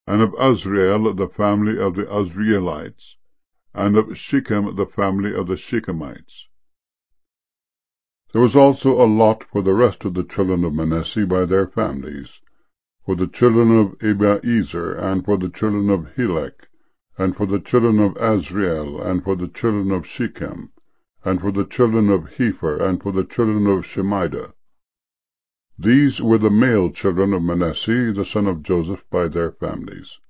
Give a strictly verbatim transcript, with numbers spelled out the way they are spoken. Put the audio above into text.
and of Azriel the family of the Azrielites, and of Shechem the family of the Shechemites. There was also a lot for the rest of the children of Manasseh by their families, for the children of Abiezer, and for the children of Helek, and for the children of Azriel, and for the children of Shechem, and for the children of Hepher, and for the children of Shemida. These were the male children of Manasseh the son of Joseph by their families.